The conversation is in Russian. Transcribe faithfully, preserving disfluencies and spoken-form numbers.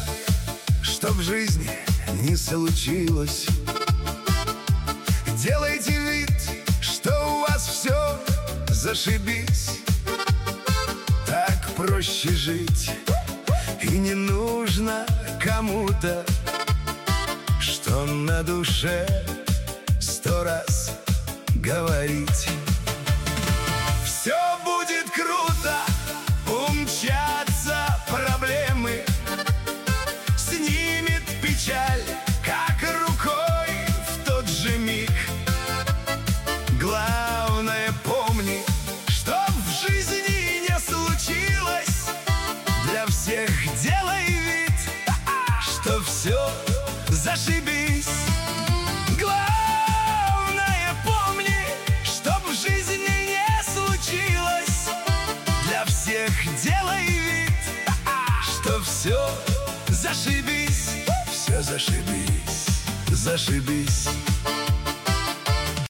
что в жизни не случилось. Делайте вид, что у вас все зашибись. Так проще жить, и не нужно кому-то, что на душе сто раз говорить. Все будет круто, умчатся проблемы, снимет печаль, как рукой в тот же миг. Главное, помни, что в жизни не случилось. Для всех делай вид, что все зашибись. Главное, помни, что в жизни не случилось. Для всех делай вид, что все зашибись. Все зашибись, зашибись.